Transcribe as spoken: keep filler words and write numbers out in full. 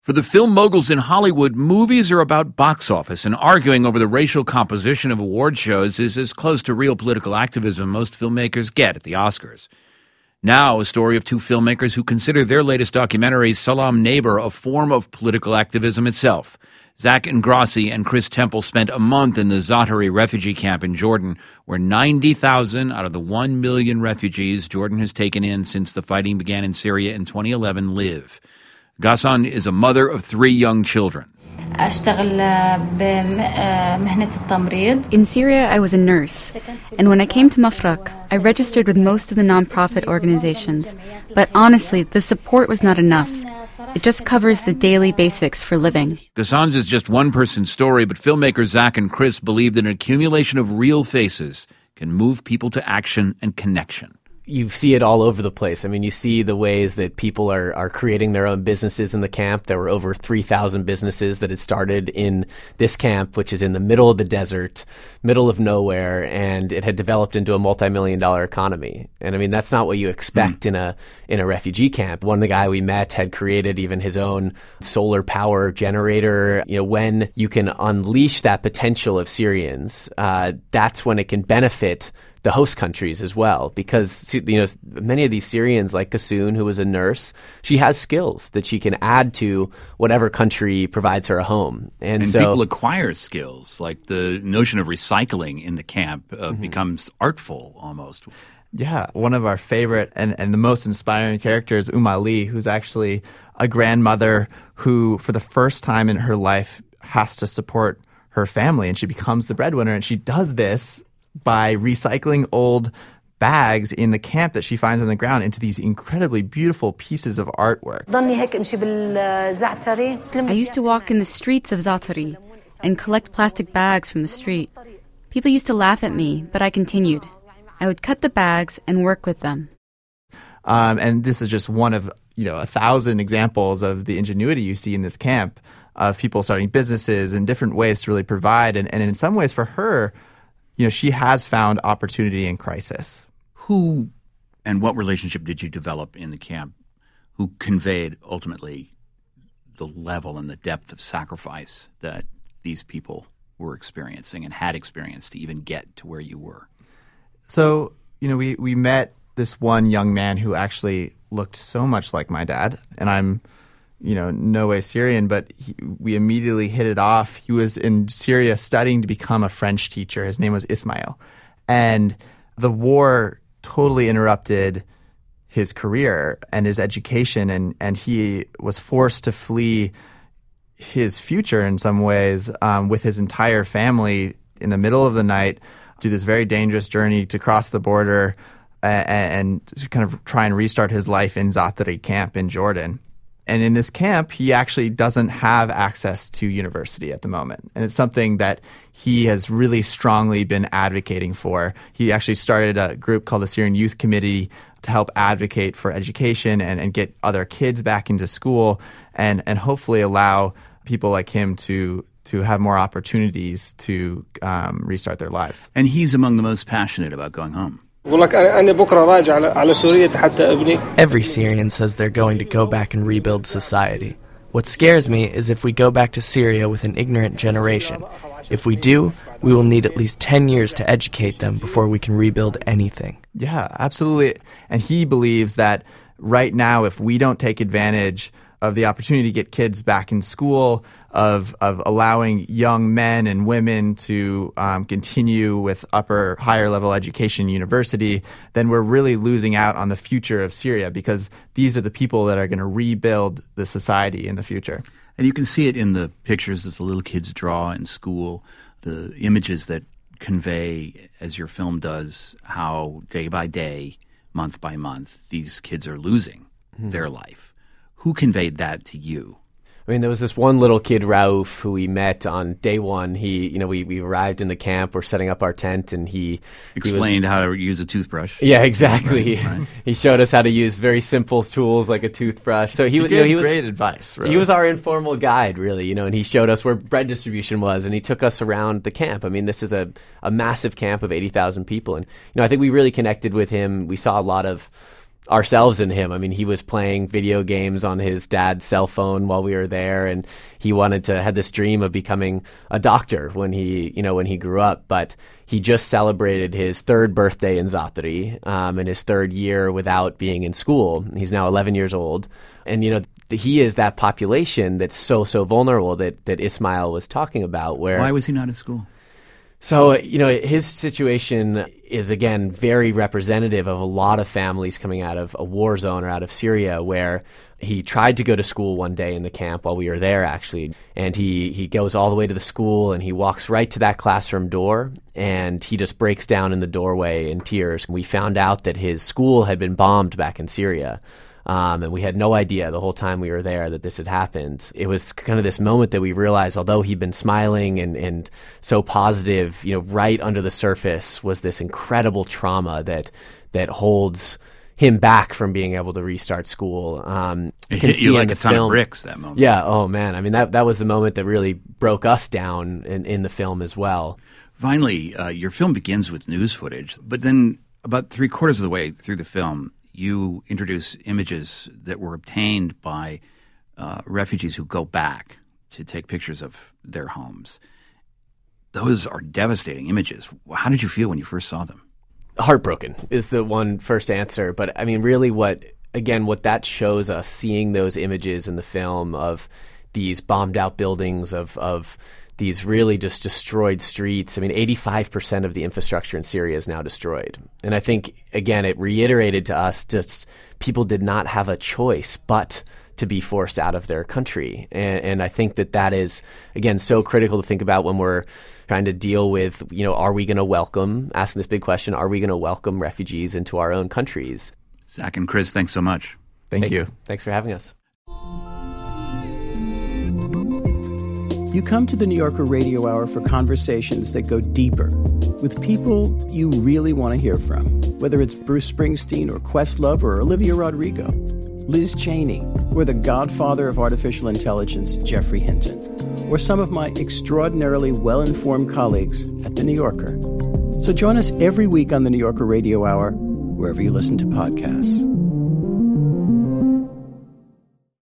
For the film moguls in Hollywood, movies are about box office, and arguing over the racial composition of award shows is as close to real political activism most filmmakers get at the Oscars. Now, a story of two filmmakers who consider their latest documentary, Salam Neighbor, a form of political activism itself. Zach Ingrassi and Chris Temple spent a month in the Zaatari refugee camp in Jordan, where ninety thousand out of the one million refugees Jordan has taken in since the fighting began in Syria in twenty eleven live. Ghassan is a mother of three young children. In Syria, I was a nurse, and when I came to Mafraq, I registered with most of the nonprofit organizations. But honestly, the support was not enough. It just covers the daily basics for living. Ghassan's is just one person's story, but filmmakers Zach and Chris believe that an accumulation of real faces can move people to action and connection. You see it all over the place. I mean, you see the ways that people are, are creating their own businesses in the camp. There were over three thousand businesses that had started in this camp, which is in the middle of the desert, middle of nowhere, and it had developed into a multi-million dollar economy. And I mean, that's not what you expect mm. in a in a refugee camp. One of the guy we met had created even his own solar power generator. You know, when you can unleash that potential of Syrians, uh, that's when it can benefit the host countries as well, because you know many of these Syrians, like Kassoun, who was a nurse, she has skills that she can add to whatever country provides her a home, and, and so people acquire skills. Like the notion of recycling in the camp uh, mm-hmm. becomes artful almost. Yeah, one of our favorite and, and the most inspiring characters, Umm Ali, who's actually a grandmother who, for the first time in her life, has to support her family, and she becomes the breadwinner, and she does this by recycling old bags in the camp that she finds on the ground into these incredibly beautiful pieces of artwork. I used to walk in the streets of Zaatari and collect plastic bags from the street. People used to laugh at me, but I continued. I would cut the bags and work with them. Um, and this is just one of, you know, a thousand examples of the ingenuity you see in this camp of people starting businesses and different ways to really provide. And, and in some ways for her, you know, she has found opportunity in crisis. Who and what relationship did you develop in the camp who conveyed ultimately the level and the depth of sacrifice that these people were experiencing and had experienced to even get to where you were? So, you know, we, we met this one young man who actually looked so much like my dad, and I'm you know, no way Syrian, but he, we immediately hit it off. He was in Syria studying to become a French teacher. His name was Ismail. And the war totally interrupted his career and his education, and, and he was forced to flee his future in some ways um, with his entire family in the middle of the night, do this very dangerous journey to cross the border and, and kind of try and restart his life in Zaatari camp in Jordan. And in this camp, he actually doesn't have access to university at the moment. And it's something that he has really strongly been advocating for. He actually started a group called the Syrian Youth Committee to help advocate for education and, and get other kids back into school and, and hopefully allow people like him to to have more opportunities to um, restart their lives. And he's among the most passionate about going home. Every Syrian says they're going to go back and rebuild society. What scares me is if we go back to Syria with an ignorant generation. If we do, we will need at least ten years to educate them before we can rebuild anything. Yeah, absolutely. And he believes that right now, if we don't take advantage of the opportunity to get kids back in school, of of allowing young men and women to um, continue with upper, higher level education, university, then we're really losing out on the future of Syria, because these are the people that are going to rebuild the society in the future. And you can see it in the pictures that the little kids draw in school, the images that convey, as your film does, how day by day, month by month, these kids are losing mm-hmm. their life. Who conveyed that to you? I mean, there was this one little kid, Rauf, who we met on day one. He, you know, we, we arrived in the camp. We're setting up our tent, and he explained he was, how to use a toothbrush. Yeah, exactly. Right, right. He showed us how to use very simple tools like a toothbrush. So he, he was, gave you know, he was great advice. Really. He was our informal guide, really, you know, and he showed us where bread distribution was, and he took us around the camp. I mean, this is a, a massive camp of eighty thousand people, and you know, I think we really connected with him. We saw a lot of ourselves in him. I mean, he was playing video games on his dad's cell phone while we were there, and he wanted to had this dream of becoming a doctor when he, you know, when he grew up. But he just celebrated his third birthday in Zaatari, um, in his third year without being in school. He's now eleven years old, and you know, he is that population that's so so vulnerable that that Ismail was talking about. Where why was he not at school? So, you know, his situation is, again, very representative of a lot of families coming out of a war zone or out of Syria, where he tried to go to school one day in the camp while we were there, actually. And he, he goes all the way to the school and he walks right to that classroom door and he just breaks down in the doorway in tears. We found out that his school had been bombed back in Syria. Um, and we had no idea the whole time we were there that this had happened. It was kind of this moment that we realized, although he'd been smiling and, and so positive, you know, right under the surface was this incredible trauma that that holds him back from being able to restart school. Um, it hit you like a ton of bricks that moment. Yeah. Oh man. I mean, that that was the moment that really broke us down in, in the film as well. Finally, uh, your film begins with news footage, but then about three quarters of the way through the film, you introduce images that were obtained by uh, refugees who go back to take pictures of their homes. Those are devastating images. How did you feel when you first saw them? Heartbroken is the one first answer. But I mean, really what, again, what that shows us, seeing those images in the film of these bombed out buildings, of, of these really just destroyed streets. I mean, eighty-five percent of the infrastructure in Syria is now destroyed. And I think, again, it reiterated to us just people did not have a choice but to be forced out of their country. And, and I think that that is, again, so critical to think about when we're trying to deal with, you know, are we going to welcome, asking this big question, are we going to welcome refugees into our own countries? Zach and Chris, thanks so much. Thank, Thank you. Thanks for having us. You come to the New Yorker Radio Hour for conversations that go deeper with people you really want to hear from, whether it's Bruce Springsteen or Questlove or Olivia Rodrigo, Liz Cheney, or the godfather of artificial intelligence, Geoffrey Hinton, or some of my extraordinarily well-informed colleagues at the New Yorker. So join us every week on the New Yorker Radio Hour, wherever you listen to podcasts.